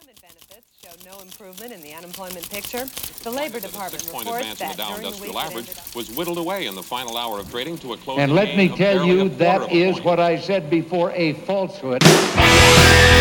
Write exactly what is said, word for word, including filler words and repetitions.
Unemployment benefits show no improvement in the unemployment picture. The Labor Department reports that the Dow during the Industrial week Average up... was whittled away in the final hour of trading to a closing And let me gain of tell barely you, a quarter that of a is point. what I said before, a falsehood.